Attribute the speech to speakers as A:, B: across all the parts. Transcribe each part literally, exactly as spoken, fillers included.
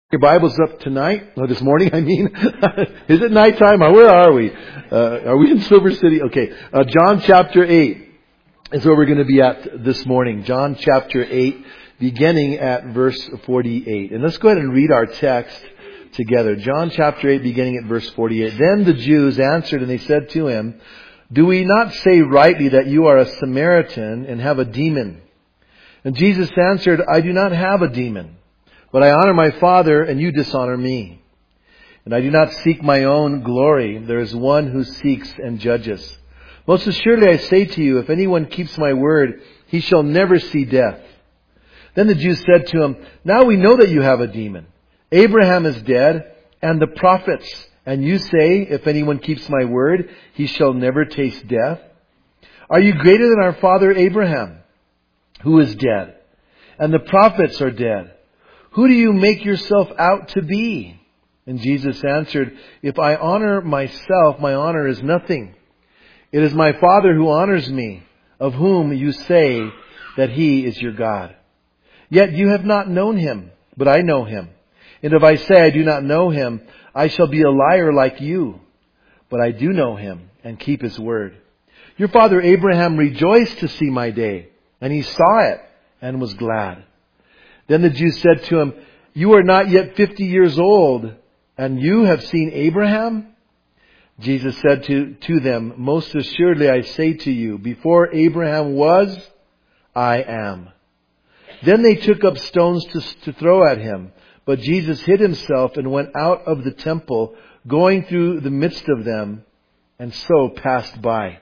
A: Your Bible's up tonight, or this morning, I mean. Is it nighttime, or where are we? Uh, are we in Silver City? Okay. Uh, John chapter eight is where we're going to be at this morning. John chapter eight, beginning at verse forty-eight. And let's go ahead and read our text together. John chapter eight, beginning at verse forty-eight. Then the Jews answered and they said to him, "Do we not say rightly that you are a Samaritan and have a demon?" And Jesus answered, "I do not have a demon. But I honor my Father, and you dishonor me. And I do not seek my own glory. There is one who seeks and judges. Most assuredly I say to you, if anyone keeps my word, he shall never see death." Then the Jews said to him, "Now we know that you have a demon. Abraham is dead, and the prophets. And you say, if anyone keeps my word, he shall never taste death. Are you greater than our father Abraham, who is dead? And the prophets are dead. Who do you make yourself out to be?" And Jesus answered, "If I honor myself, my honor is nothing. It is my Father who honors me, of whom you say that He is your God. Yet you have not known Him, but I know Him. And if I say I do not know Him, I shall be a liar like you. But I do know Him and keep His word. Your father Abraham rejoiced to see my day, and he saw it and was glad." Then the Jews said to him, "You are not yet fifty years old, and you have seen Abraham?" Jesus said to, to them, "Most assuredly I say to you, before Abraham was, I am." Then they took up stones to, to throw at him. But Jesus hid himself and went out of the temple, going through the midst of them, and so passed by.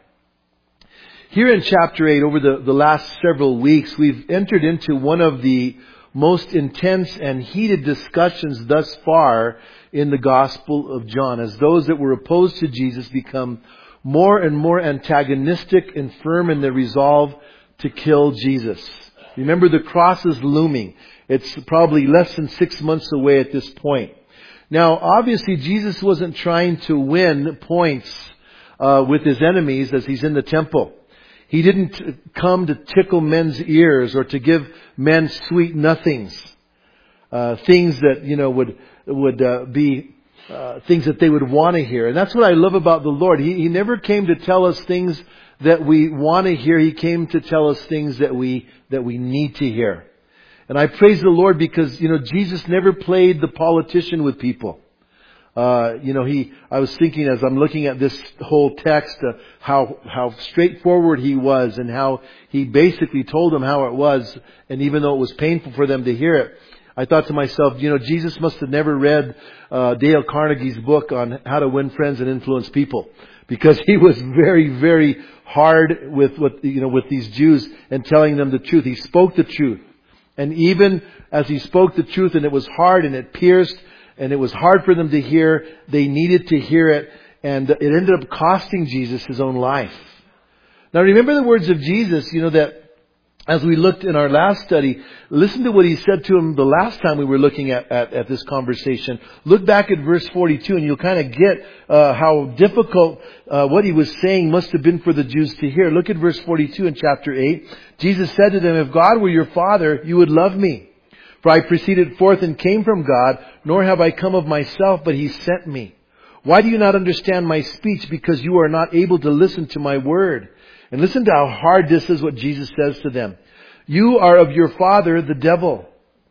A: Here in chapter eight, over the, the last several weeks, we've entered into one of the most intense and heated discussions thus far in the Gospel of John, as those that were opposed to Jesus become more and more antagonistic and firm in their resolve to kill Jesus. Remember, the cross is looming. It's probably less than six months away at this point. Now, obviously, Jesus wasn't trying to win points uh, with his enemies as he's in the temple. He didn't come to tickle men's ears or to give men sweet nothings. Uh, things that, you know, would, would uh, be uh, things that they would want to hear. And that's what I love about the Lord. He, he never came to tell us things that we want to hear. He came to tell us things that we, that we need to hear. And I praise the Lord because, you know, Jesus never played the politician with people. Uh, you know, he, I was thinking as I'm looking at this whole text, uh, how, how straightforward he was and how he basically told them how it was. And even though it was painful for them to hear it, I thought to myself, you know, Jesus must have never read, uh, Dale Carnegie's book on how to win friends and influence people. Because he was very, very hard with what, you know, with these Jews and telling them the truth. He spoke the truth. And even as he spoke the truth and it was hard and it pierced, and it was hard for them to hear, they needed to hear it. And it ended up costing Jesus his own life. Now remember the words of Jesus, you know, that as we looked in our last study, listen to what he said to him the last time we were looking at, at, at this conversation. Look back at verse forty-two and you'll kind of get uh, how difficult uh, what he was saying must have been for the Jews to hear. Look at verse forty-two in chapter eight. Jesus said to them, "If God were your Father, you would love me. For I proceeded forth and came from God, nor have I come of myself, but He sent me. Why do you not understand my speech? Because you are not able to listen to my word." And listen to how hard this is what Jesus says to them. "You are of your father, the devil.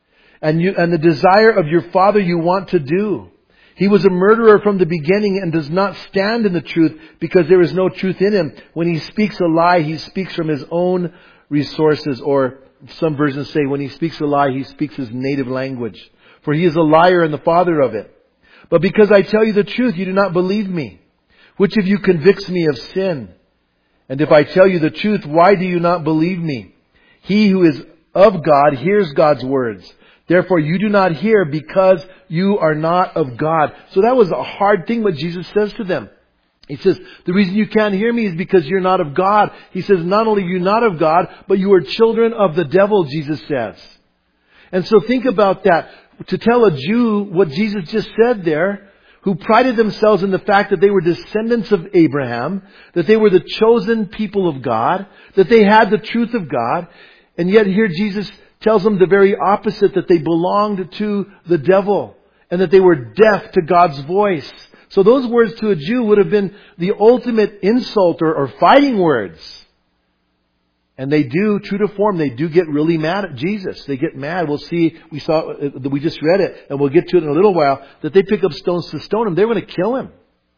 A: And you, and the desire of your father you want to do. He was a murderer from the beginning and does not stand in the truth because there is no truth in him. When he speaks a lie, he speaks from his own resources," or some versions say, when he speaks a lie, he speaks his native language. "For he is a liar and the father of it. But because I tell you the truth, you do not believe me. Which of you convicts me of sin? And if I tell you the truth, why do you not believe me? He who is of God hears God's words. Therefore you do not hear because you are not of God." So that was a hard thing what Jesus says to them. He says, the reason you can't hear me is because you're not of God. He says, not only are you not of God, but you are children of the devil, Jesus says. And so think about that. To tell a Jew what Jesus just said there, who prided themselves in the fact that they were descendants of Abraham, that they were the chosen people of God, that they had the truth of God, and yet here Jesus tells them the very opposite, that they belonged to the devil. and that they were deaf to God's voice. So those words to a Jew would have been the ultimate insult or, or fighting words. And they do, true to form, they do get really mad at Jesus. They get mad. We'll see, we saw, we just read it, and we'll get to it in a little while, that they pick up stones to stone him. They were going to kill him.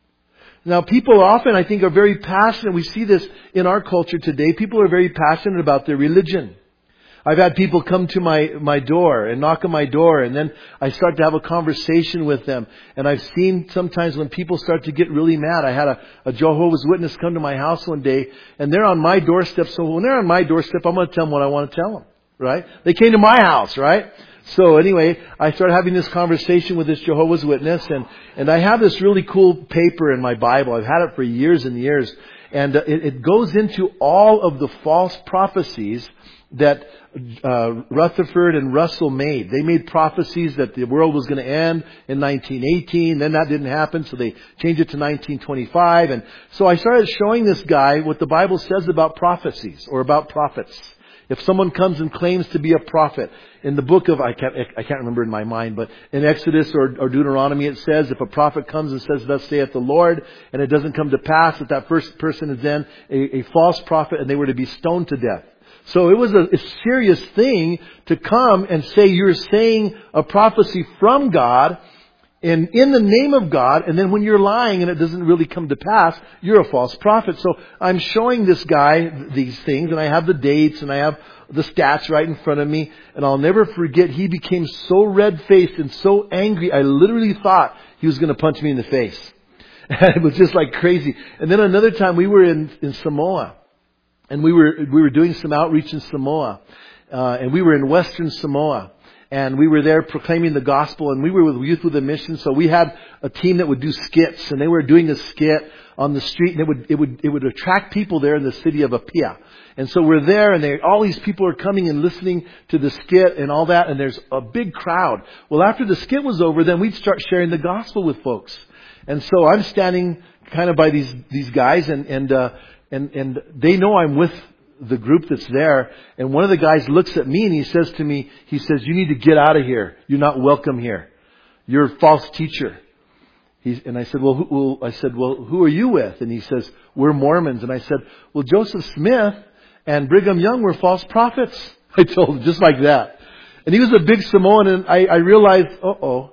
A: Now, people often, I think, are very passionate. We see this in our culture today. People are very passionate about their religion. I've had people come to my, my door and knock on my door, and then I start to have a conversation with them. And I've seen sometimes when people start to get really mad. I had a, a Jehovah's Witness come to my house one day, and they're on my doorstep. So when they're on my doorstep, I'm going to tell them what I want to tell them, right? They came to my house, right? So anyway, I started having this conversation with this Jehovah's Witness, and, and I have this really cool paper in my Bible. I've had it for years and years. And uh, it, it goes into all of the false prophecies that uh, Rutherford and Russell made. They made prophecies that the world was going to end in nineteen eighteen. Then that didn't happen, so they changed it to nineteen twenty-five. And so I started showing this guy what the Bible says about prophecies or about prophets. If someone comes and claims to be a prophet, in the book of, I can't, I can't remember in my mind, but in Exodus or, or Deuteronomy it says if a prophet comes and says, thus saith the Lord, and it doesn't come to pass, that that first person is then a, a false prophet and they were to be stoned to death. So it was a, a serious thing to come and say you're saying a prophecy from God and in the name of God, and then when you're lying and it doesn't really come to pass, you're a false prophet. So I'm showing this guy these things, and I have the dates and I have the stats right in front of me, and I'll never forget, he became so red-faced and so angry, I literally thought he was going to punch me in the face. And it was just like crazy. And then another time we were in, in Samoa, and we were we were doing some outreach in Samoa, uh, and we were in Western Samoa. And we were there proclaiming the gospel, and we were with Youth with a Mission. So we had a team that would do skits, and they were doing a skit on the street, and it would it would it would attract people there in the city of Apia. And so we're there, and they, all these people are coming and listening to the skit and all that, and there's a big crowd. Well, after the skit was over, then we'd start sharing the gospel with folks. And so I'm standing kind of by these these guys, and and uh, and and they know I'm with the group that's there, and one of the guys looks at me and he says to me, he says, you need to get out of here. You're not welcome here. You're a false teacher. He's, and I said, well, who, well, I said, well, who are you with? And he says, we're Mormons. And I said, well, Joseph Smith and Brigham Young were false prophets. I told him just like that. And he was a big Samoan, and I, I realized, uh-oh.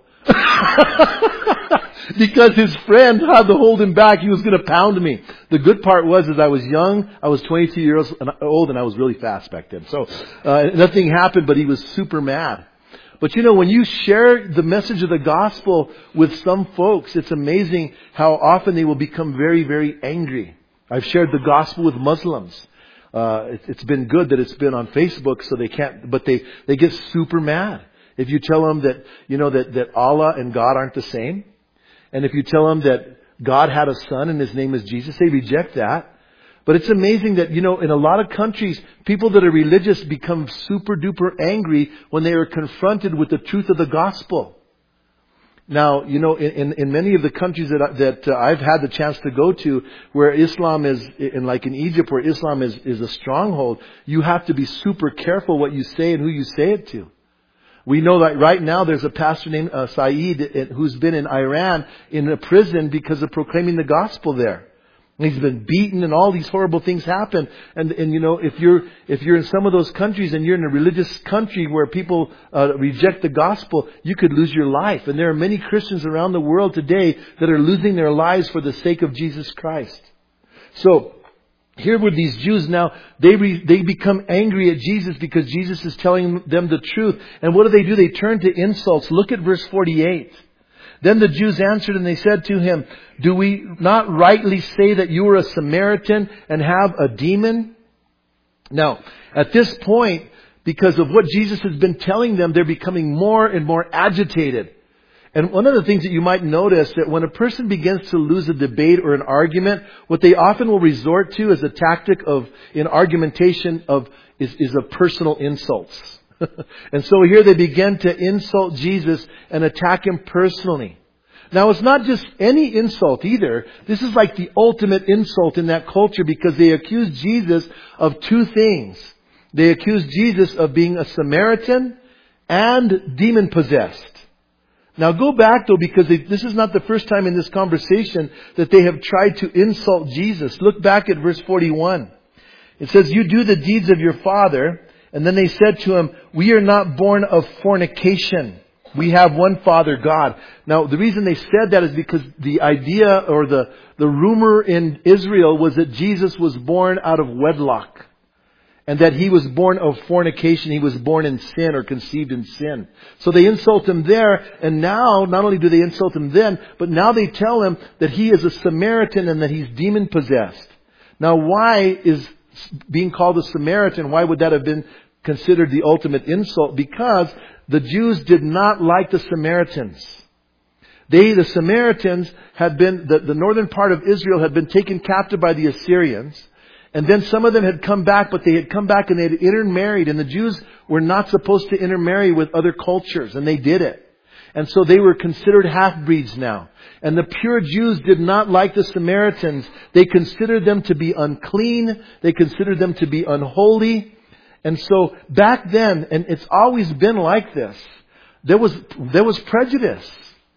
A: Because his friend had to hold him back. He was going to pound me. The good part was, is I was young. I was twenty-two years old, and I was really fast back then. So uh, nothing happened, but he was super mad. But you know, when you share the message of the gospel with some folks, it's amazing how often they will become very, very angry. I've shared the gospel with Muslims. Uh, it, it's been good that it's been on Facebook, so they can't, but they, they get super mad. If you tell them that, you know, that, that Allah and God aren't the same. And if you tell them that God had a son and his name is Jesus, they reject that. But it's amazing that, you know, in a lot of countries, people that are religious become super duper angry when they are confronted with the truth of the gospel. Now, you know, in, in, in many of the countries that, that uh, I've had the chance to go to, where Islam is, in like in Egypt, where Islam is, is a stronghold, you have to be super careful what you say and who you say it to. We know that right now there's a pastor named uh, Saeed who's been in Iran in a prison because of proclaiming the gospel there. And he's been beaten and all these horrible things happen. And, and you know, if you're, if you're in some of those countries and you're in a religious country where people uh, reject the gospel, you could lose your life. And there are many Christians around the world today that are losing their lives for the sake of Jesus Christ. So, here were these Jews now, they re, they become angry at Jesus because Jesus is telling them the truth. And what do they do? They turn to insults. Look at verse forty-eight. Then the Jews answered and they said to him, do we not rightly say that you are a Samaritan and have a demon? Now, at this point, because of what Jesus has been telling them, they're becoming more and more agitated. And one of the things that you might notice that when a person begins to lose a debate or an argument, what they often will resort to is a tactic of, in argumentation of, is, is of personal insults. And so here they begin to insult Jesus and attack Him personally. Now it's not just any insult either. This is like the ultimate insult in that culture because they accuse Jesus of two things. They accuse Jesus of being a Samaritan and demon possessed. Now go back though, because they, this is not the first time in this conversation that they have tried to insult Jesus. Look back at verse forty-one. It says, you do the deeds of your father. And then they said to him, we are not born of fornication. We have one Father, God. Now the reason they said that is because the idea or the, the rumor in Israel was that Jesus was born out of wedlock. And that He was born of fornication. He was born in sin or conceived in sin. So they insult Him there. And now, not only do they insult Him then, but now they tell Him that He is a Samaritan and that He's demon possessed. Now why is being called a Samaritan, why would that have been considered the ultimate insult? Because the Jews did not like the Samaritans. They, the Samaritans, had been, the, the northern part of Israel had been taken captive by the Assyrians. And then some of them had come back, but they had come back and they had intermarried. And the Jews were not supposed to intermarry with other cultures. And they did it. And so they were considered half-breeds now. And the pure Jews did not like the Samaritans. They considered them to be unclean. They considered them to be unholy. And so back then, and it's always been like this, there was, there was prejudice.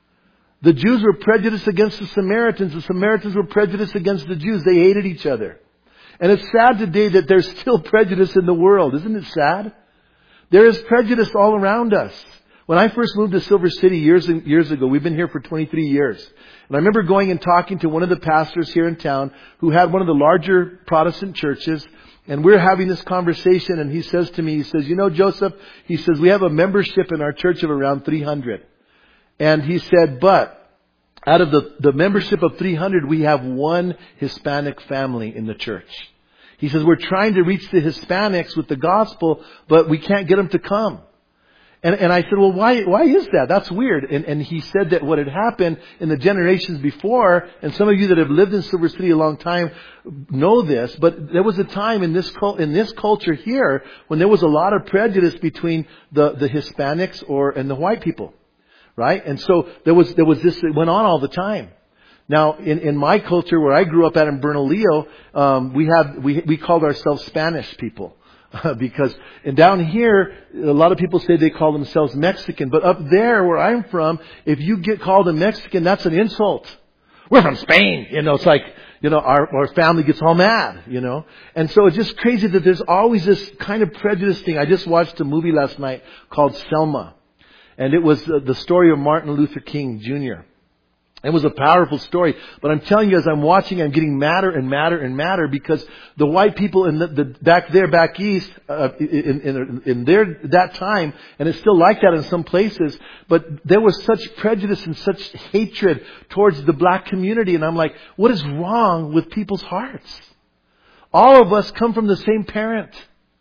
A: The Jews were prejudiced against the Samaritans. The Samaritans were prejudiced against the Jews. They hated each other. And it's sad today that there's still prejudice in the world. Isn't it sad? There is prejudice all around us. When I first moved to Silver City years and years ago, we've been here for twenty-three years. And I remember going and talking to one of the pastors here in town who had one of the larger Protestant churches. And we're having this conversation and he says to me, he says, you know, Joseph, he says, we have a membership in our church of around three hundred. And he said, but out of the, the membership of three hundred, we have one Hispanic family in the church. He says, we're trying to reach the Hispanics with the gospel, but we can't get them to come. And, and I said, well, why, why is that? That's weird. And, and he said that what had happened in the generations before, and some of you that have lived in Silver City a long time know this, but there was a time in this cult, in this culture here when there was a lot of prejudice between the, the Hispanics or, and the white people. Right? And so there was, there was this that went on all the time. Now, in, in my culture where I grew up at in Bernalillo, um, we had, we, we called ourselves Spanish people. Because, and down here, a lot of people say they call themselves Mexican. But up there where I'm from, if you get called a Mexican, that's an insult. We're from Spain. You know, it's like, you know, our, our family gets all mad, you know. And so it's just crazy that there's always this kind of prejudice thing. I just watched a movie last night called Selma. And it was the story of Martin Luther King Junior It was a powerful story. But I'm telling you, as I'm watching, I'm getting madder and madder and madder because the white people in the, the back there, back east, uh, in, in, in their, that time, and it's still like that in some places, but there was such prejudice and such hatred towards the black community. And I'm like, what is wrong with people's hearts? All of us come from the same parent.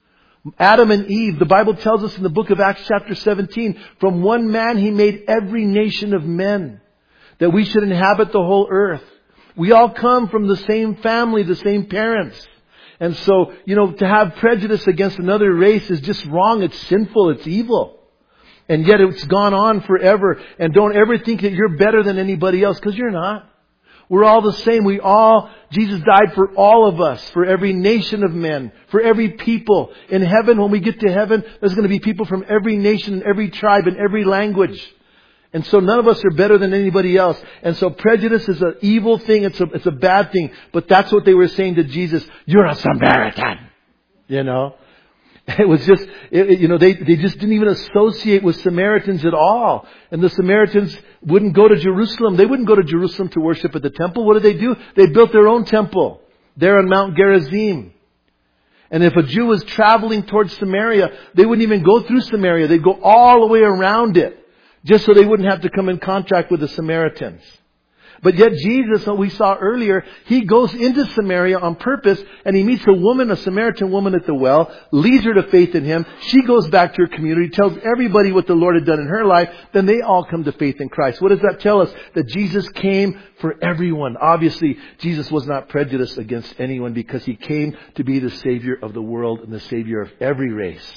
A: Adam and Eve, the Bible tells us in the book of Acts chapter seventeen, from one man He made every nation of men, that we should inhabit the whole earth. We all come from the same family, the same parents. And so, you know, to have prejudice against another race is just wrong. It's sinful. It's evil. And yet it's gone on forever. And don't ever think that you're better than anybody else, because you're not. We're all the same. We all, Jesus died for all of us, for every nation of men, for every people. In heaven, when we get to heaven, there's going to be people from every nation and every tribe and every language. And so none of us are better than anybody else. And so prejudice is an evil thing. It's a, it's a bad thing. But that's what they were saying to Jesus. You're a Samaritan. You know? It was just, it, it, you know, they, they just didn't even associate with Samaritans at all. And the Samaritans wouldn't go to Jerusalem. They wouldn't go to Jerusalem to worship at the temple. What did they do? They built their own temple there on Mount Gerizim. And if a Jew was traveling towards Samaria, they wouldn't even go through Samaria. They'd go all the way around it, just so they wouldn't have to come in contact with the Samaritans. But yet Jesus, what we saw earlier, He goes into Samaria on purpose and He meets a woman, a Samaritan woman at the well, leads her to faith in Him. She goes back to her community, tells everybody what the Lord had done in her life. Then they all come to faith in Christ. What does that tell us? That Jesus came for everyone. Obviously, Jesus was not prejudiced against anyone because He came to be the Savior of the world and the Savior of every race.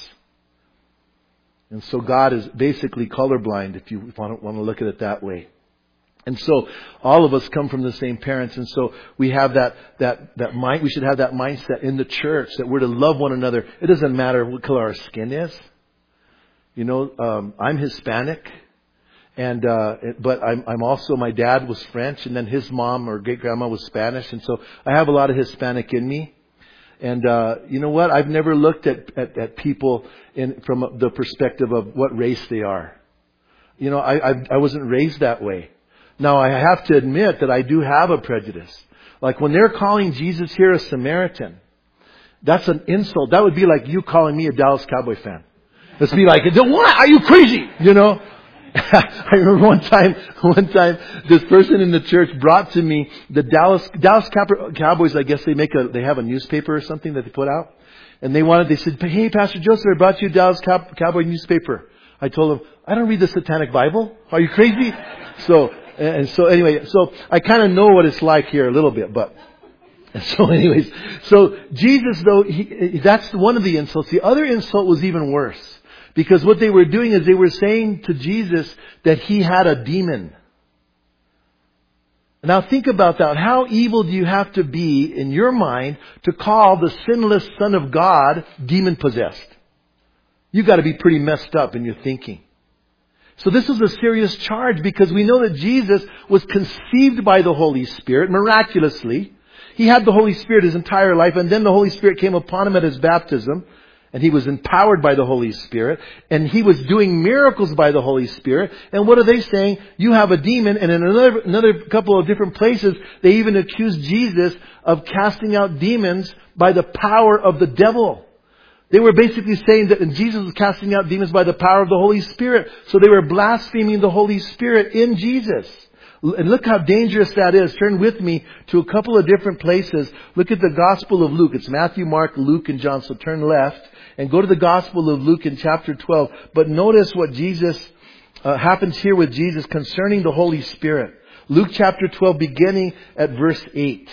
A: And so God is basically colorblind, if you want to, want to look at it that way. And so all of us come from the same parents. And so we have that, that, that mind, we should have that mindset in the church that we're to love one another. It doesn't matter what color our skin is. You know, um, I'm Hispanic. And, uh, but I'm, I'm also, my dad was French, and then his mom or great grandma was Spanish. And so I have a lot of Hispanic in me. And, uh, you know what? I've never looked at, at, at people in, from the perspective of what race they are. You know, I, I, I wasn't raised that way. Now I have to admit that I do have a prejudice. Like when they're calling Jesus here a Samaritan, that's an insult. That would be like you calling me a Dallas Cowboy fan. Let's be like, what? Are you crazy? You know? I remember one time, one time, this person in the church brought to me the Dallas, Dallas Cowboys, I guess they make a, they have a newspaper or something that they put out. And they wanted, they said, hey, Pastor Joseph, I brought you a Dallas Cow- Cowboy newspaper. I told them, I don't read the Satanic Bible. Are you crazy? So, and so anyway, so I kind of know what it's like here a little bit, but, so anyways, so Jesus though, he, that's one of the insults. The other insult was even worse. Because what they were doing is they were saying to Jesus that he had a demon. Now think about that. How evil do you have to be in your mind to call the sinless Son of God demon possessed? You've got to be pretty messed up in your thinking. So this is a serious charge because we know that Jesus was conceived by the Holy Spirit miraculously. He had the Holy Spirit his entire life, and then the Holy Spirit came upon him at his baptism. And he was empowered by the Holy Spirit. And he was doing miracles by the Holy Spirit. And what are they saying? You have a demon. And in another, another couple of different places, they even accused Jesus of casting out demons by the power of the devil. They were basically saying that Jesus was casting out demons by the power of the Holy Spirit. So they were blaspheming the Holy Spirit in Jesus. And look how dangerous that is. Turn with me to a couple of different places. Look at the Gospel of Luke. It's Matthew, Mark, Luke, and John. So turn left and go to the Gospel of Luke in chapter twelve. But notice what Jesus uh, happens here with Jesus concerning the Holy Spirit. Luke chapter twelve, beginning at verse eight.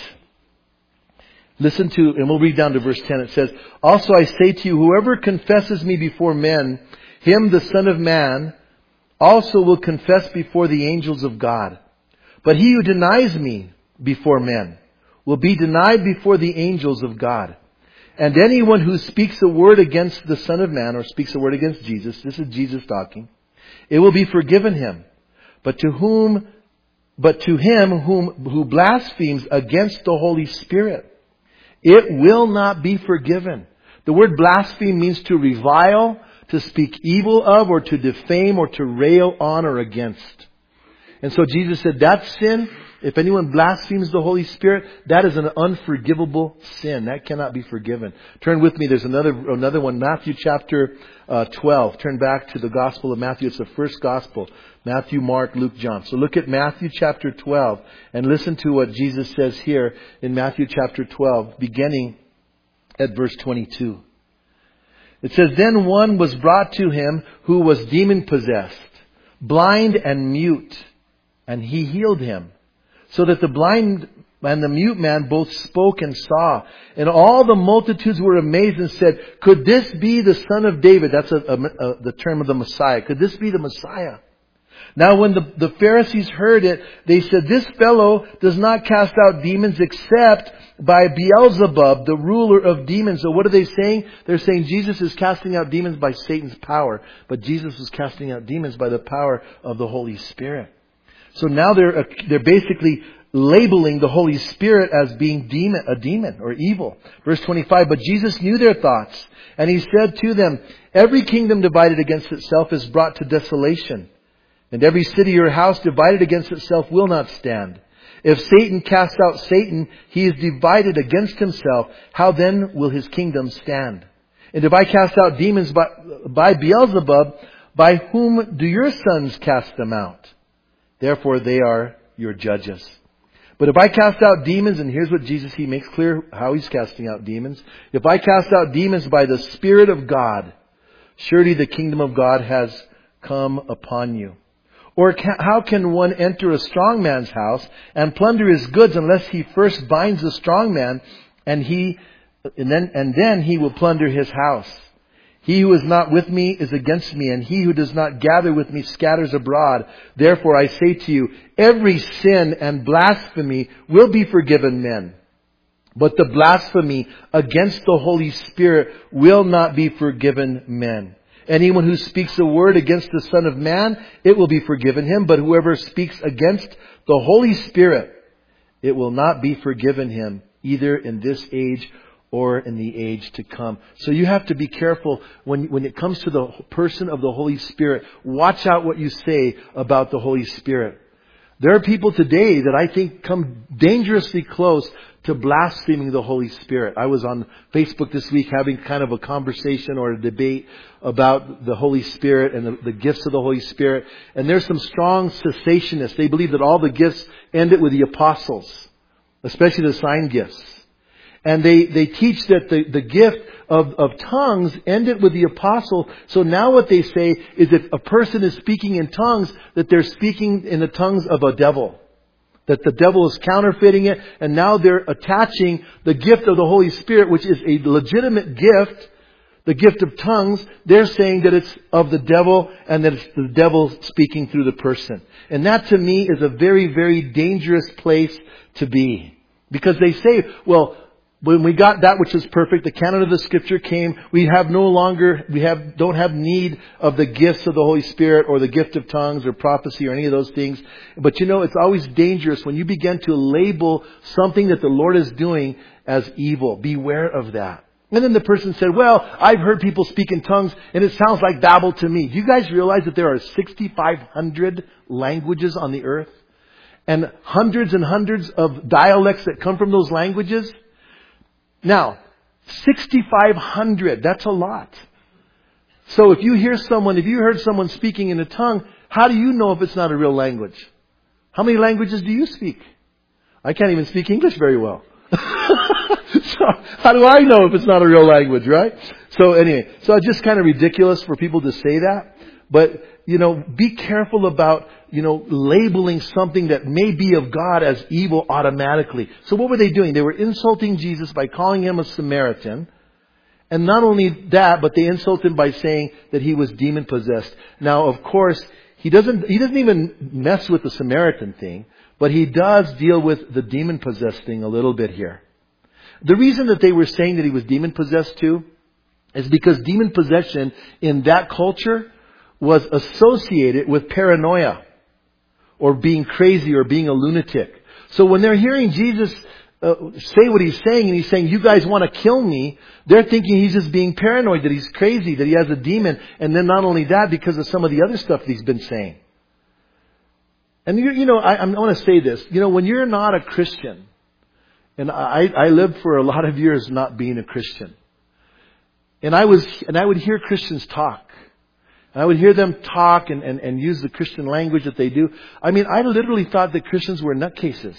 A: Listen to, and we'll read down to verse ten. It says, also I say to you, whoever confesses me before men, him the Son of Man also will confess before the angels of God. But he who denies me before men will be denied before the angels of God. And anyone who speaks a word against the Son of Man, or speaks a word against Jesus, this is Jesus talking, it will be forgiven him. But to whom, but to him whom, who blasphemes against the Holy Spirit, it will not be forgiven. The word blaspheme means to revile, to speak evil of, or to defame, or to rail on or against. And so Jesus said that sin, if anyone blasphemes the Holy Spirit, that is an unforgivable sin. That cannot be forgiven. Turn with me. There's another another one. Matthew chapter uh, twelve. Turn back to the Gospel of Matthew. It's the first Gospel. Matthew, Mark, Luke, John. So look at Matthew chapter twelve and listen to what Jesus says here in Matthew chapter twelve, beginning at verse twenty-two. It says, then one was brought to him who was demon-possessed, blind and mute, and he healed him, so that the blind and the mute man both spoke and saw. And all the multitudes were amazed and said, could this be the Son of David? That's a, a, a, the term of the Messiah. Could this be the Messiah? Now when the, the Pharisees heard it, they said, this fellow does not cast out demons except by Beelzebub, the ruler of demons. So what are they saying? They're saying Jesus is casting out demons by Satan's power. But Jesus was casting out demons by the power of the Holy Spirit. So now they're they're basically labeling the Holy Spirit as being demon, a demon or evil. Verse twenty-five, but Jesus knew their thoughts, and He said to them, every kingdom divided against itself is brought to desolation, and every city or house divided against itself will not stand. If Satan casts out Satan, he is divided against himself. How then will his kingdom stand? And if I cast out demons by, by Beelzebub, by whom do your sons cast them out? Therefore they are your judges. But if I cast out demons, and here's what Jesus, He makes clear how He's casting out demons. If I cast out demons by the Spirit of God, surely the kingdom of God has come upon you. Or ca- how can one enter a strong man's house and plunder his goods unless he first binds the strong man, and he, and then, and then he will plunder his house? He who is not with me is against me, and he who does not gather with me scatters abroad. Therefore I say to you, every sin and blasphemy will be forgiven men. But the blasphemy against the Holy Spirit will not be forgiven men. Anyone who speaks a word against the Son of Man, it will be forgiven him. But whoever speaks against the Holy Spirit, it will not be forgiven him, either in this age or in the age to come. So you have to be careful when, when it comes to the person of the Holy Spirit. Watch out what you say about the Holy Spirit. There are people today that I think come dangerously close to blaspheming the Holy Spirit. I was on Facebook this week having kind of a conversation or a debate about the Holy Spirit and the, the gifts of the Holy Spirit. And there's some strong cessationists. They believe that all the gifts ended with the apostles, especially the sign gifts. And they, they teach that the, the gift of, of tongues ended with the apostle. So now what they say is if a person is speaking in tongues, that they're speaking in the tongues of a devil. That the devil is counterfeiting it. And now they're attaching the gift of the Holy Spirit, which is a legitimate gift, the gift of tongues. They're saying that it's of the devil and that it's the devil speaking through the person. And that to me is a very, very dangerous place to be. Because they say, well, when we got that which is perfect, the canon of the Scripture came, we have no longer, we have, don't have need of the gifts of the Holy Spirit or the gift of tongues or prophecy or any of those things. But you know, it's always dangerous when you begin to label something that the Lord is doing as evil. Beware of that. And then the person said, well, I've heard people speak in tongues and it sounds like babble to me. Do you guys realize that there are sixty-five hundred languages on the earth? And hundreds and hundreds of dialects that come from those languages? Now, sixty-five hundred, that's a lot. So if you hear someone, if you heard someone speaking in a tongue, how do you know if it's not a real language? How many languages do you speak? I can't even speak English very well. So how do I know if it's not a real language, right? So anyway, so it's just kind of ridiculous for people to say that. But, you know, be careful about, you know, labeling something that may be of God as evil automatically. So what were they doing? They were insulting Jesus by calling him a Samaritan. And not only that, but they insult him by saying that he was demon possessed. Now, of course, he doesn't, he doesn't even mess with the Samaritan thing, but he does deal with the demon possessed thing a little bit here. The reason that they were saying that he was demon possessed too is because demon possession in that culture was associated with paranoia or being crazy or being a lunatic. So when they're hearing Jesus uh, say what he's saying and he's saying, you guys want to kill me, they're thinking he's just being paranoid, that he's crazy, that he has a demon. And then not only that, because of some of the other stuff that he's been saying. And you, you know, I, I want to say this. You know, when you're not a Christian, and I, I lived for a lot of years not being a Christian. And I was, and I would hear Christians talk. And I would hear them talk and, and, and use the Christian language that they do. I mean, I literally thought that Christians were nutcases.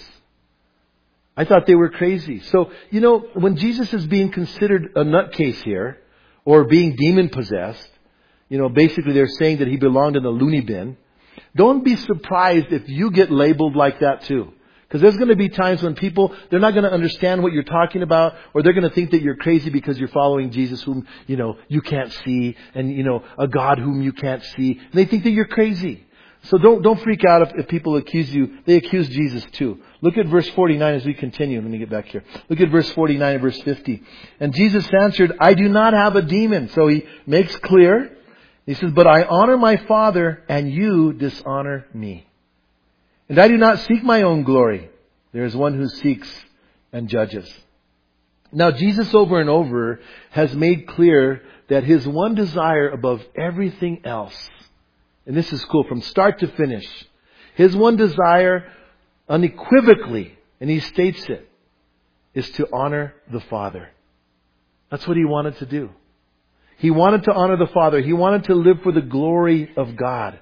A: I thought they were crazy. So, you know, when Jesus is being considered a nutcase here, or being demon possessed, you know, basically they're saying that he belonged in the loony bin. Don't be surprised if you get labeled like that too. Because there's going to be times when people, they're not going to understand what you're talking about, or they're going to think that you're crazy because you're following Jesus whom, you know, you can't see, and, you know, a God whom you can't see. And they think that you're crazy. So don't, don't freak out if, if people accuse you. They accuse Jesus too. Look at verse forty-nine as we continue. Let me get back here. Look at verse forty-nine and verse fifty. And Jesus answered, I do not have a demon. So he makes clear. He says, but I honor my Father and you dishonor me. And I do not seek my own glory. There is one who seeks and judges. Now, Jesus over and over has made clear that his one desire above everything else, and this is cool from start to finish, his one desire unequivocally, and he states it, is to honor the Father. That's what he wanted to do. He wanted to honor the Father. He wanted to live for the glory of God.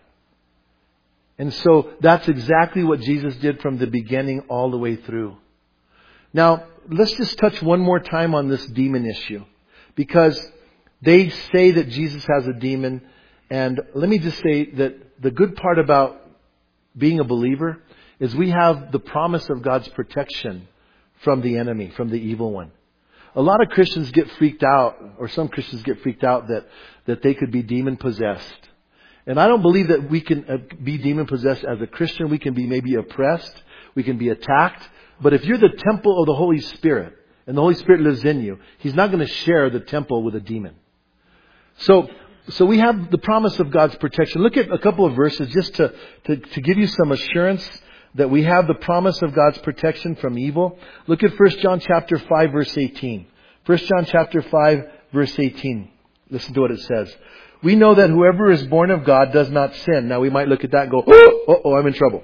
A: And so that's exactly what Jesus did from the beginning all the way through. Now, let's just touch one more time on this demon issue. Because they say that Jesus has a demon. And let me just say that the good part about being a believer is we have the promise of God's protection from the enemy, from the evil one. A lot of Christians get freaked out, or some Christians get freaked out that, that they could be demon possessed. And I don't believe that we can be demon-possessed as a Christian. We can be maybe oppressed. We can be attacked. But if you're the temple of the Holy Spirit, and the Holy Spirit lives in you, He's not going to share the temple with a demon. So, so we have the promise of God's protection. Look at a couple of verses just to, to, to give you some assurance that we have the promise of God's protection from evil. Look at First John chapter five, verse eighteen. First John chapter five, verse eighteen. Listen to what it says. We know that whoever is born of God does not sin. Now we might look at that and go, oh, oh, I'm in trouble.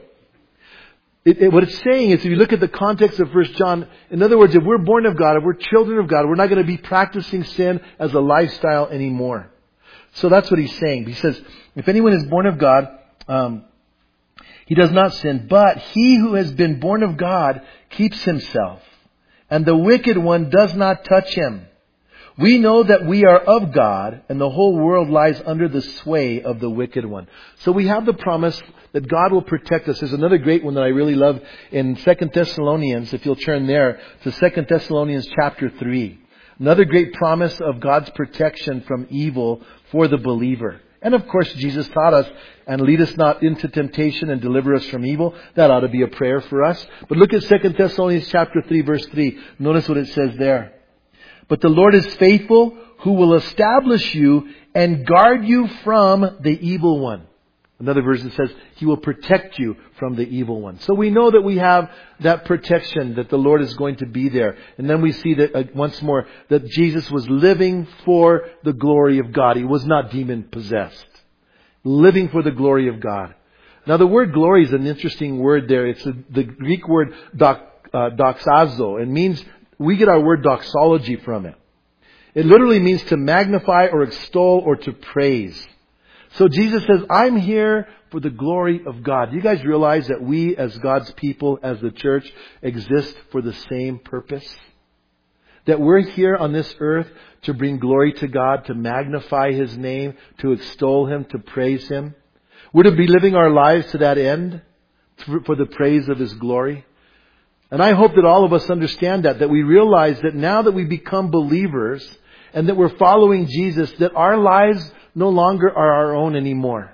A: It, it, what it's saying is, if you look at the context of First John, in other words, if we're born of God, if we're children of God, we're not going to be practicing sin as a lifestyle anymore. So that's what he's saying. He says, if anyone is born of God, um, he does not sin, but he who has been born of God keeps himself, and the wicked one does not touch him. We know that we are of God, and the whole world lies under the sway of the wicked one. So we have the promise that God will protect us. There's another great one that I really love in Second Thessalonians, if you'll turn there to Second Thessalonians chapter three. Another great promise of God's protection from evil for the believer. And of course, Jesus taught us, and lead us not into temptation and deliver us from evil. That ought to be a prayer for us. But look at Second Thessalonians chapter three, verse three. Notice what it says there. But the Lord is faithful, who will establish you and guard you from the evil one. Another version says, He will protect you from the evil one. So we know that we have that protection, that the Lord is going to be there. And then we see that uh, once more, that Jesus was living for the glory of God. He was not demon possessed. Living for the glory of God. Now the word glory is an interesting word there. It's a, the Greek word dox, uh, doxazo. It means, we get our word doxology from it. It literally means to magnify or extol or to praise. So Jesus says, I'm here for the glory of God. You guys realize that we as God's people, as the church, exist for the same purpose? That we're here on this earth to bring glory to God, to magnify His name, to extol Him, to praise Him. We're to be living our lives to that end, for the praise of His glory. And I hope that all of us understand that, that we realize that now that we become believers and that we're following Jesus, that our lives no longer are our own anymore.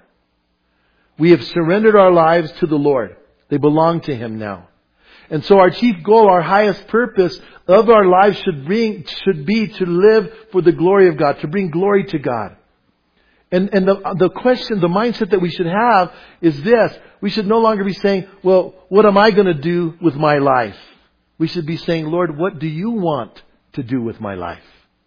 A: We have surrendered our lives to the Lord. They belong to Him now. And so our chief goal, our highest purpose of our lives should bring, should be to live for the glory of God, to bring glory to God. And, and the, the question, the mindset that we should have is this. We should no longer be saying, well, what am I going to do with my life? We should be saying, Lord, what do you want to do with my life?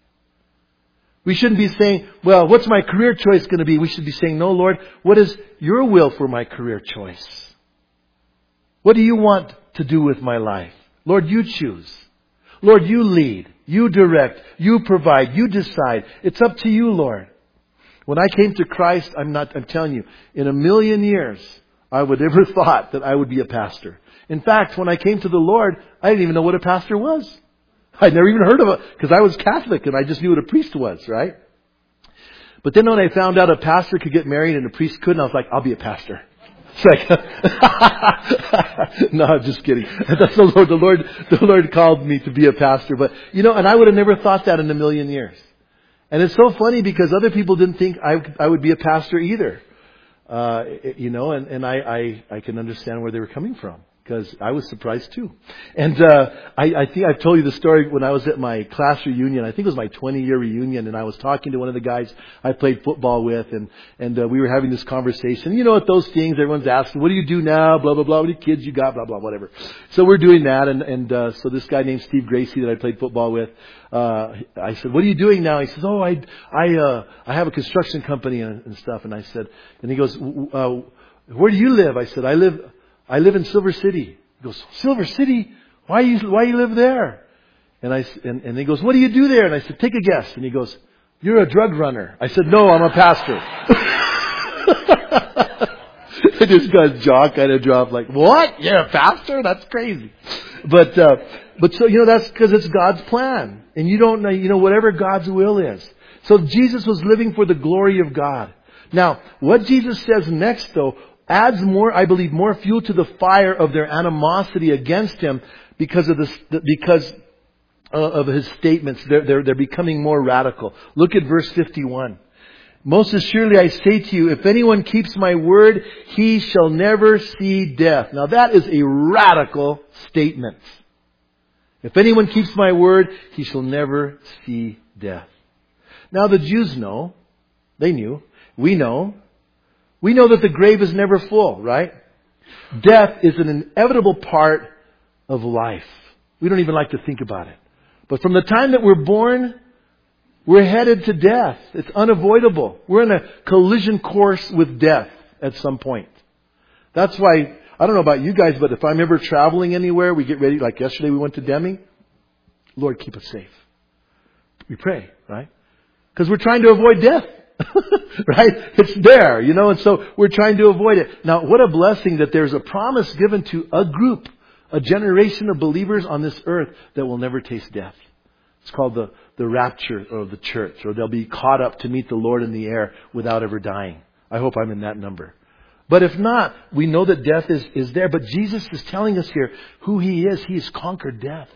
A: We shouldn't be saying, well, what's my career choice going to be? We should be saying, no, Lord, what is your will for my career choice? What do you want to do with my life? Lord, you choose. Lord, you lead. You direct. You provide. You decide. It's up to you, Lord. When I came to Christ, I'm not, I'm telling you, in a million years, I would ever thought that I would be a pastor. In fact, when I came to the Lord, I didn't even know what a pastor was. I'd never even heard of it because I was Catholic and I just knew what a priest was, right? But then when I found out a pastor could get married and a priest couldn't, I was like, I'll be a pastor. It's like, no, I'm just kidding. That's the Lord. The Lord, the Lord called me to be a pastor. But, you know, and I would have never thought that in a million years. And it's so funny because other people didn't think I, I would be a pastor either. Uh, you know, and, and I, I, I can understand where they were coming from. Because I was surprised too. And uh, I, I think I've told you the story when I was at my class reunion. I think it was my twenty-year reunion. And I was talking to one of the guys I played football with. And, and uh, we were having this conversation. You know, at those things, everyone's asking, what do you do now? Blah, blah, blah. What many kids you got? Blah, blah, whatever. So we're doing that. And, and uh, so this guy named Steve Gracie that I played football with, uh, I said, what are you doing now? He says, oh, I, I, uh, I have a construction company and, and stuff. And I said, and he goes, uh, where do you live? I said, I live... I live in Silver City. He goes, Silver City? Why you why you live there? And I and, and he goes, what do you do there? And I said, take a guess. And he goes, you're a drug runner. I said, no, I'm a pastor. And this guy's jaw kind of dropped like, what? You're a pastor? That's crazy. But uh, but so you know that's because it's God's plan, and you don't know you know whatever God's will is. So Jesus was living for the glory of God. Now, what Jesus says next, though, adds more, I believe, more fuel to the fire of their animosity against Him because of this, because of His statements. They're, they're, they're becoming more radical. Look at verse fifty-one. Most assuredly I say to you, if anyone keeps my word, he shall never see death. Now that is a radical statement. If anyone keeps my word, he shall never see death. Now the Jews know They knew. We know. We know that the grave is never full, right? Death is an inevitable part of life. We don't even like to think about it. But from the time that we're born, we're headed to death. It's unavoidable. We're in a collision course with death at some point. That's why, I don't know about you guys, but if I'm ever traveling anywhere, we get ready, like yesterday we went to Deming. Lord, keep us safe. We pray, right? Because we're trying to avoid death. Right? It's there, you know, and so we're trying to avoid it. Now, what a blessing that there's a promise given to a group, a generation of believers on this earth that will never taste death. It's called the, the rapture of the church, or they'll be caught up to meet the Lord in the air without ever dying. I hope I'm in that number. But if not, we know that death is, is there. But Jesus is telling us here who He is. He has conquered death.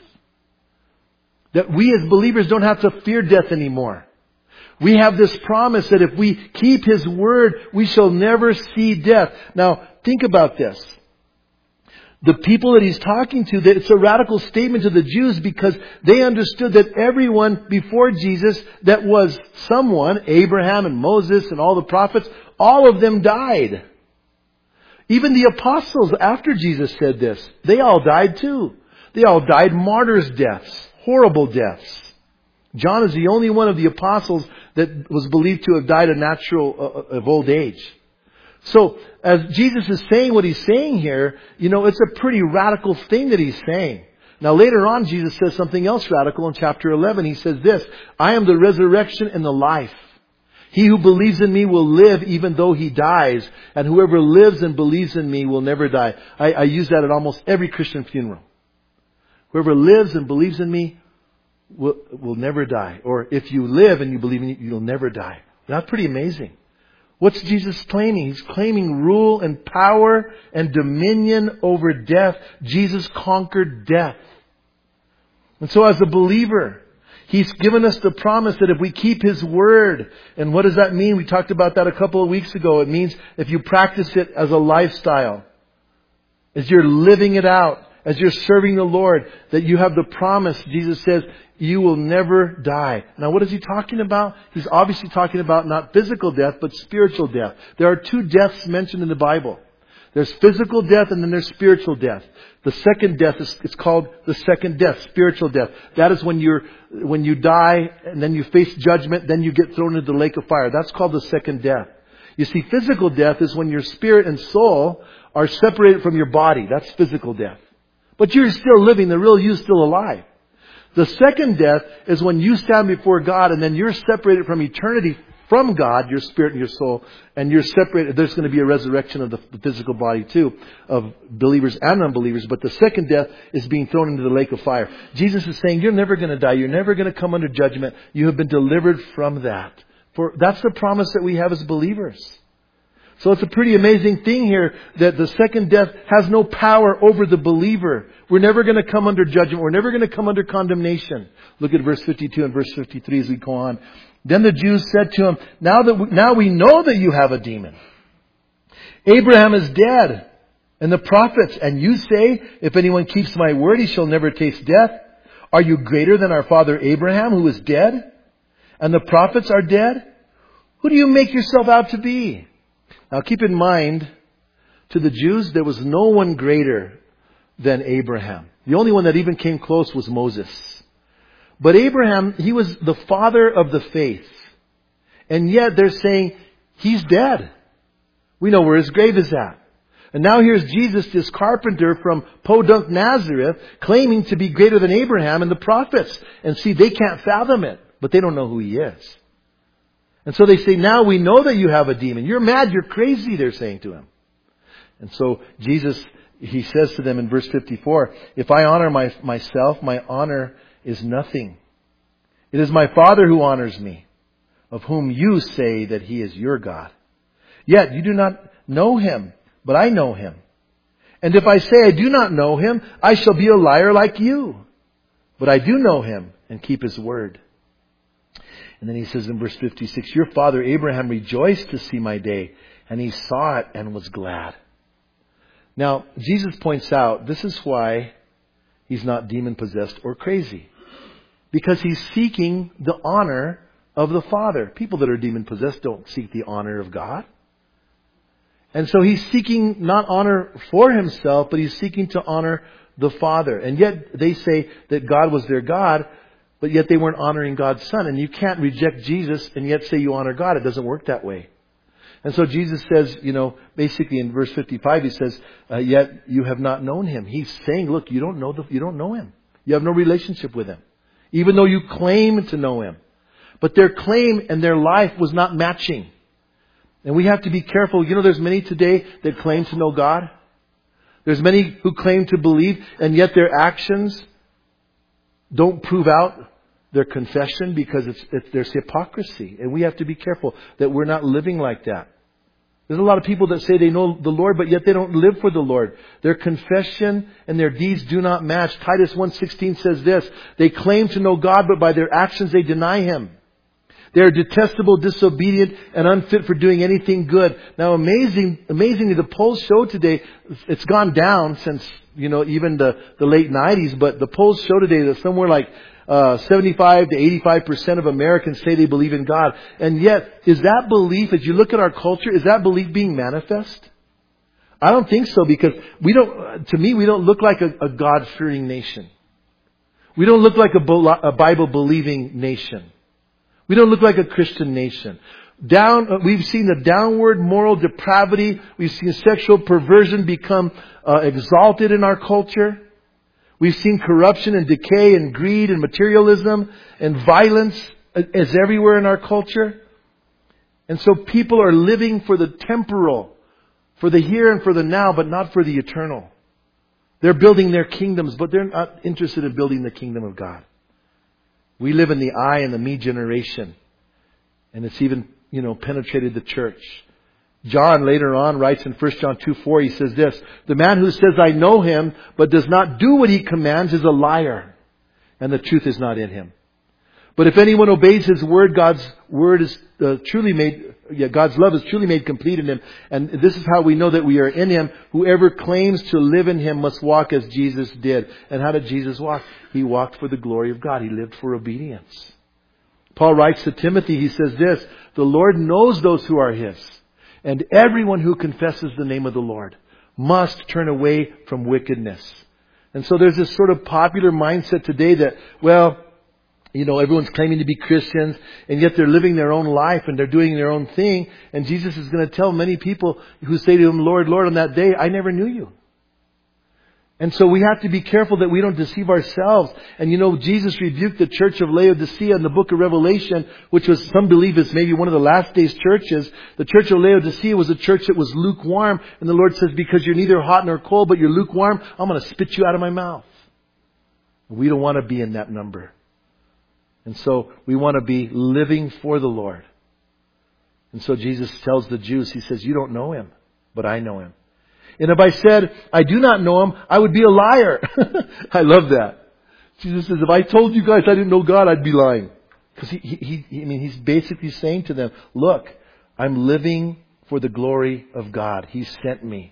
A: That we as believers don't have to fear death anymore. We have this promise that if we keep His word, we shall never see death. Now, think about this. The people that He's talking to, that it's a radical statement to the Jews because they understood that everyone before Jesus that was someone, Abraham and Moses and all the prophets, all of them died. Even the apostles after Jesus said this, they all died too. They all died martyrs' deaths, horrible deaths. John is the only one of the apostles that was believed to have died a natural uh, of old age. So, as Jesus is saying what He's saying here, you know, it's a pretty radical thing that He's saying. Now later on, Jesus says something else radical in chapter eleven. He says this, I am the resurrection and the life. He who believes in me will live even though he dies. And whoever lives and believes in me will never die. I, I use that at almost every Christian funeral. Whoever lives and believes in me will, will never die. Or if you live and you believe in me, you'll never die. That's pretty amazing. What's Jesus claiming? He's claiming rule and power and dominion over death. Jesus conquered death. And so as a believer, He's given us the promise that if we keep His word, and what does that mean? We talked about that a couple of weeks ago. It means if you practice it as a lifestyle, as you're living it out, as you're serving the Lord, that you have the promise. Jesus says, you will never die. Now, what is He talking about? He's obviously talking about not physical death, but spiritual death. There are two deaths mentioned in the Bible. There's physical death and then there's spiritual death. The second death is it's called the second death, spiritual death. That is when you're when you die and then you face judgment, then you get thrown into the lake of fire. That's called the second death. You see, physical death is when your spirit and soul are separated from your body. That's physical death. But you're still living. The real you's still alive. The second death is when you stand before God and then you're separated from eternity from God, your spirit and your soul, and you're separated. There's going to be a resurrection of the, the physical body too, of believers and unbelievers. But the second death is being thrown into the lake of fire. Jesus is saying, you're never going to die. You're never going to come under judgment. You have been delivered from that. For that's the promise that we have as believers. So it's a pretty amazing thing here that the second death has no power over the believer. We're never going to come under judgment. We're never going to come under condemnation. Look at verse fifty-two and verse fifty-three as we go on. Then the Jews said to him, now that we, now we know that you have a demon. Abraham is dead, and the prophets, and you say, if anyone keeps my word, he shall never taste death. Are you greater than our father Abraham, who is dead? And the prophets are dead? Who do you make yourself out to be? Now keep in mind, to the Jews, there was no one greater than Abraham. The only one that even came close was Moses. But Abraham, he was the father of the faith. And yet they're saying, he's dead. We know where his grave is at. And now here's Jesus, this carpenter from Podunk, Nazareth, claiming to be greater than Abraham and the prophets. And see, they can't fathom it, but they don't know who he is. And so they say, now we know that you have a demon. You're mad, you're crazy, they're saying to him. And so Jesus, he says to them in verse fifty-four, if I honor my, myself, my honor is nothing. It is my Father who honors me, of whom you say that he is your God. Yet you do not know him, but I know him. And if I say I do not know him, I shall be a liar like you. But I do know him and keep his word. And then he says in verse fifty-six, your father Abraham rejoiced to see my day, and he saw it and was glad. Now, Jesus points out this is why he's not demon-possessed or crazy. Because he's seeking the honor of the Father. People that are demon-possessed don't seek the honor of God. And so he's seeking not honor for himself, but he's seeking to honor the Father. And yet they say that God was their God, but yet they weren't honoring God's Son. And you can't reject Jesus and yet say you honor God. It doesn't work that way. And so Jesus says, you know, basically in verse fifty-five, he says, uh, yet you have not known him. He's saying, look, you don't know the, you don't know him. You have no relationship with him. Even though you claim to know him. But their claim and their life was not matching. And we have to be careful. You know, there's many today that claim to know God. There's many who claim to believe, and yet their actions don't prove out their confession because it's, it's there's hypocrisy. And we have to be careful that we're not living like that. There's a lot of people that say they know the Lord, but yet they don't live for the Lord. Their confession and their deeds do not match. Titus one sixteen says this, they claim to know God, but by their actions they deny Him. They are detestable, disobedient, and unfit for doing anything good. Now, amazing, amazingly, the polls show today, it's gone down since, you know, even the, the late nineties, but the polls show today that somewhere like uh, seventy-five to eighty-five percent of Americans say they believe in God. And yet, is that belief, as you look at our culture, is that belief being manifest? I don't think so, because we don't, to me, we don't look like a, a God-fearing nation. We don't look like a, a Bible-believing nation. We don't look like a Christian nation. Down, we've seen the downward moral depravity. We've seen sexual perversion become uh, exalted in our culture. We've seen corruption and decay and greed and materialism and violence as everywhere in our culture. And so people are living for the temporal, for the here and for the now, but not for the eternal. They're building their kingdoms, but they're not interested in building the kingdom of God. We live in the I and the me generation. And it's even, you know, penetrated the church. John later on writes in First John two four, he says this, the man who says, I know him, but does not do what he commands is a liar, and the truth is not in him. But if anyone obeys his word, God's word is uh, truly made, yeah, God's love is truly made complete in him. And this is how we know that we are in him. Whoever claims to live in him must walk as Jesus did. And how did Jesus walk? He walked for the glory of God. He lived for obedience. Paul writes to Timothy, he says this, the Lord knows those who are his. And everyone who confesses the name of the Lord must turn away from wickedness. And so there's this sort of popular mindset today that, well, you know, everyone's claiming to be Christians, and yet they're living their own life and they're doing their own thing. And Jesus is going to tell many people who say to him, Lord, Lord, on that day, I never knew you. And so we have to be careful that we don't deceive ourselves. And you know, Jesus rebuked the church of Laodicea in the book of Revelation, which was, some believe is maybe one of the last days churches. The church of Laodicea was a church that was lukewarm. And the Lord says, because you're neither hot nor cold, but you're lukewarm, I'm going to spit you out of my mouth. We don't want to be in that number. And so we want to be living for the Lord. And so Jesus tells the Jews, He says, you don't know Him, but I know Him. And if I said, I do not know Him, I would be a liar. I love that. Jesus says, if I told you guys I didn't know God, I'd be lying. Because he, he, he, I mean, He's basically saying to them, look, I'm living for the glory of God. He sent me.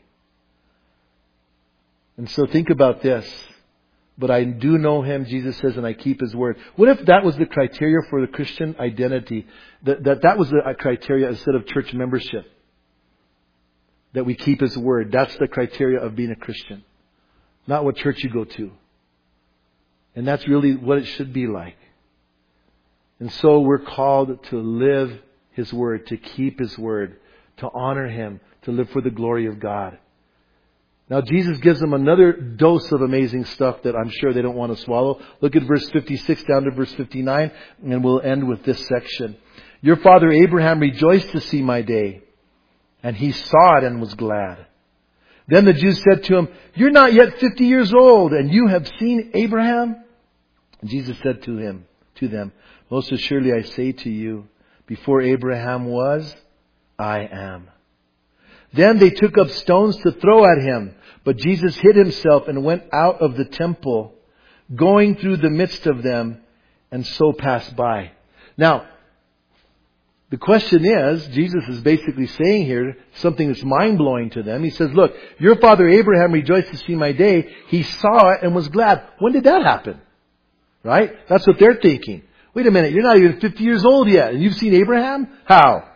A: And so think about this. But I do know Him, Jesus says, and I keep His word. What if that was the criteria for the Christian identity? That that, that was the criteria instead of church membership? That we keep His word. That's the criteria of being a Christian. Not what church you go to. And that's really what it should be like. And so we're called to live His word, to keep His word, to honor Him, to live for the glory of God. Now Jesus gives them another dose of amazing stuff that I'm sure they don't want to swallow. Look at verse fifty-six down to verse fifty-nine, and we'll end with this section. Your father Abraham rejoiced to see my day, and he saw it and was glad. Then the Jews said to him, you're not yet fifty years old, and you have seen Abraham? And Jesus said to him, to them, most assuredly I say to you, before Abraham was, I am. Then they took up stones to throw at him. But Jesus hid himself and went out of the temple, going through the midst of them, and so passed by. Now, the question is, Jesus is basically saying here something that's mind-blowing to them. He says, look, your father Abraham rejoiced to see my day. He saw it and was glad. When did that happen? Right? That's what they're thinking. Wait a minute, you're not even fifty years old yet, and you've seen Abraham? How?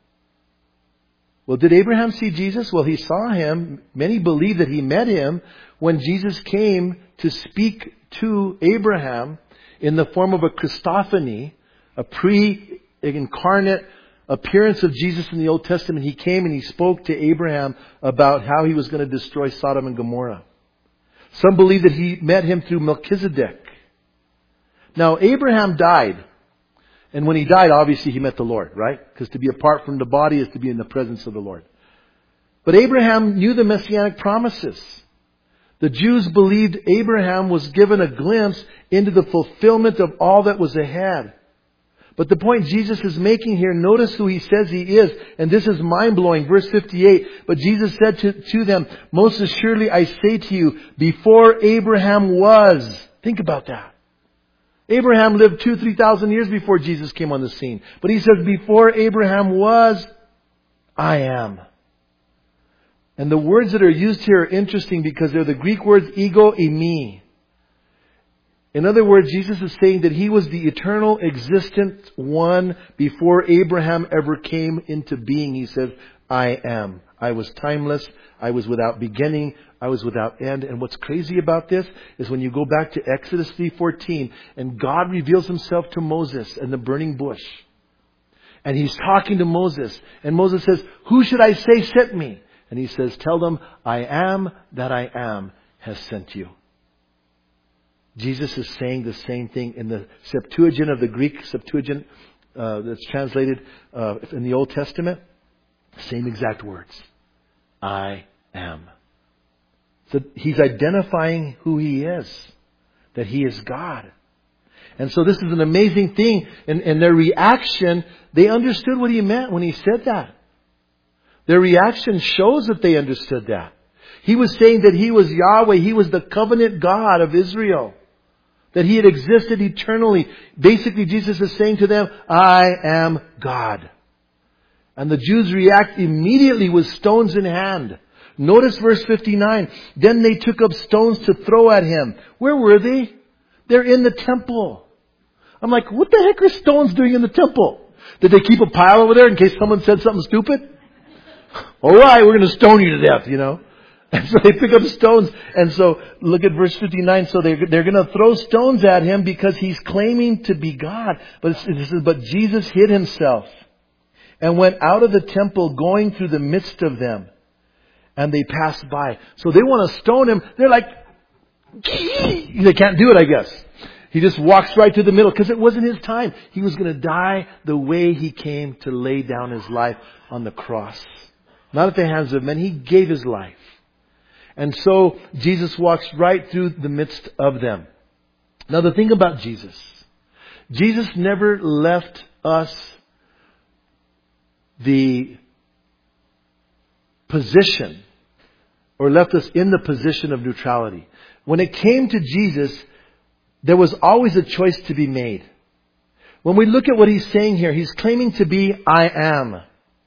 A: Well, did Abraham see Jesus? Well, he saw him. Many believe that he met him when Jesus came to speak to Abraham in the form of a Christophany, a pre-incarnate appearance of Jesus in the Old Testament. He came and he spoke to Abraham about how he was going to destroy Sodom and Gomorrah. Some believe that he met him through Melchizedek. Now, Abraham died. And when he died, obviously he met the Lord, right? Because to be apart from the body is to be in the presence of the Lord. But Abraham knew the messianic promises. The Jews believed Abraham was given a glimpse into the fulfillment of all that was ahead. But the point Jesus is making here, notice who he says he is. And this is mind-blowing. Verse fifty-eight. But Jesus said to, to them, most assuredly I say to you, before Abraham was. Think about that. Abraham lived two, three thousand years before Jesus came on the scene. But he says, before Abraham was, I am. And the words that are used here are interesting because they're the Greek words ego eimi. In other words, Jesus is saying that he was the eternal existent one before Abraham ever came into being. He says, I am. I was timeless. I was without beginning. I was without end. And what's crazy about this is when you go back to Exodus three fourteen and God reveals himself to Moses in the burning bush. And he's talking to Moses. And Moses says, who should I say sent me? And he says, tell them, I am that I am has sent you. Jesus is saying the same thing in the Septuagint of the Greek Septuagint uh, that's translated uh, in the Old Testament. Same exact words. I am. So he's identifying who he is. That he is God. And so this is an amazing thing. And, and their reaction, they understood what he meant when he said that. Their reaction shows that they understood that. He was saying that he was Yahweh. He was the covenant God of Israel. That he had existed eternally. Basically, Jesus is saying to them, I am God. And the Jews react immediately with stones in hand. Notice verse fifty-nine. Then they took up stones to throw at him. Where were they? They're in the temple. I'm like, what the heck are stones doing in the temple? Did they keep a pile over there in case someone said something stupid? All right, we're going to stone you to death, you know. And so they pick up stones. And so look at verse fifty-nine. So they're, they're going to throw stones at him because he's claiming to be God. But it says, but Jesus hid himself and went out of the temple going through the midst of them. And they passed by. So they want to stone him. They're like, they can't do it, I guess. He just walks right to the middle because it wasn't his time. He was going to die the way he came to lay down his life on the cross. Not at the hands of men. He gave his life. And so Jesus walks right through the midst of them. Now the thing about Jesus. Jesus never left us the position or left us in the position of neutrality. When it came to Jesus, there was always a choice to be made. When we look at what he's saying here, he's claiming to be I am.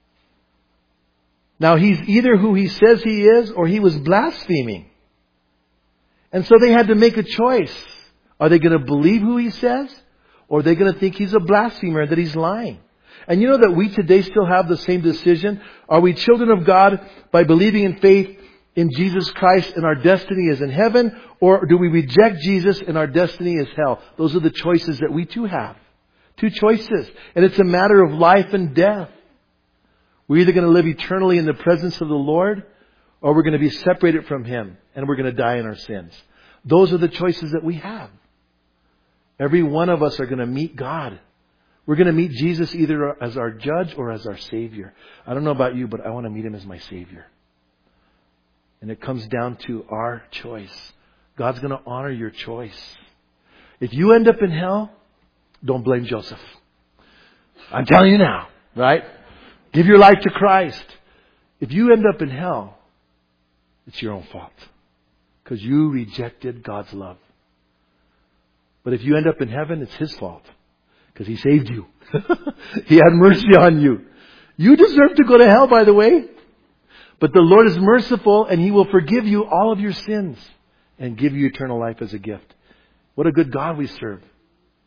A: Now he's either who he says he is or he was blaspheming. And so they had to make a choice. Are they going to believe who he says? Or are they going to think he's a blasphemer, that he's lying? And you know that we today still have the same decision? Are we children of God by believing in faith in Jesus Christ and our destiny is in heaven? Or do we reject Jesus and our destiny is hell? Those are the choices that we too have. Two choices. And it's a matter of life and death. We're either going to live eternally in the presence of the Lord or we're going to be separated from Him and we're going to die in our sins. Those are the choices that we have. Every one of us are going to meet God. We're going to meet Jesus either as our judge or as our Savior. I don't know about you, but I want to meet Him as my Savior. And it comes down to our choice. God's going to honor your choice. If you end up in hell, don't blame Joseph. I'm telling you now, right? Give your life to Christ. If you end up in hell, it's your own fault. Because you rejected God's love. But if you end up in heaven, it's His fault. Because He saved you. He had mercy on you. You deserve to go to hell, by the way. But the Lord is merciful and He will forgive you all of your sins and give you eternal life as a gift. What a good God we serve.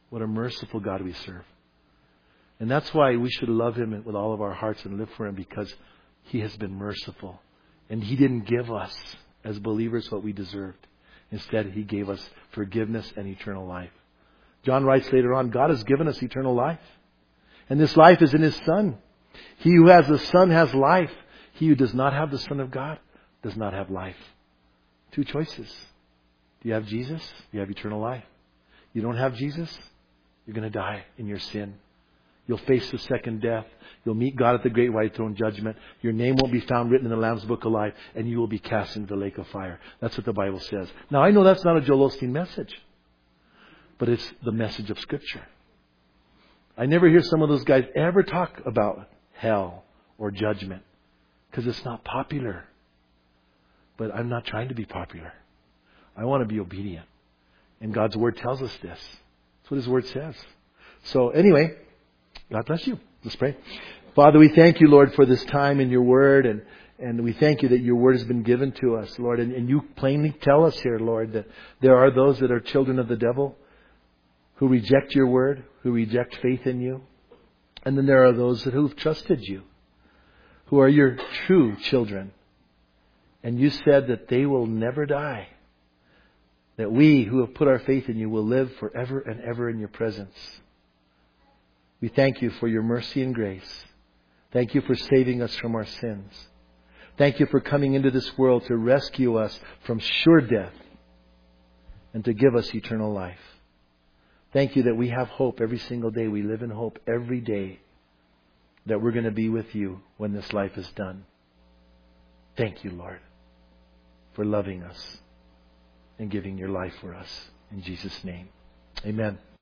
A: What a merciful God we serve. And that's why we should love Him with all of our hearts and live for Him, because He has been merciful. And He didn't give us, as believers, what we deserved. Instead, He gave us forgiveness and eternal life. John writes later on, God has given us eternal life. And this life is in His Son. He who has the Son has life. He who does not have the Son of God does not have life. Two choices. Do you have Jesus? You have eternal life. You don't have Jesus? You're going to die in your sin. You'll face the second death. You'll meet God at the great white throne judgment. Your name won't be found written in the Lamb's book of life, and you will be cast into the lake of fire. That's what the Bible says. Now, I know that's not a Joel Osteen message, but it's the message of Scripture. I never hear some of those guys ever talk about hell or judgment because it's not popular. But I'm not trying to be popular. I want to be obedient. And God's Word tells us this. That's what His Word says. So anyway, God bless you. Let's pray. Father, we thank you, Lord, for this time in your Word. And, and we thank you that your Word has been given to us, Lord. And, and you plainly tell us here, Lord, that there are those that are children of the devil who reject your Word, who reject faith in you. And then there are those that who've trusted you, who are your true children. And you said that they will never die. That we who have put our faith in you will live forever and ever in your presence. We thank you for your mercy and grace. Thank you for saving us from our sins. Thank you for coming into this world to rescue us from sure death and to give us eternal life. Thank you that we have hope every single day. We live in hope every day that we're going to be with you when this life is done. Thank you, Lord, for loving us and giving your life for us. In Jesus' name, amen.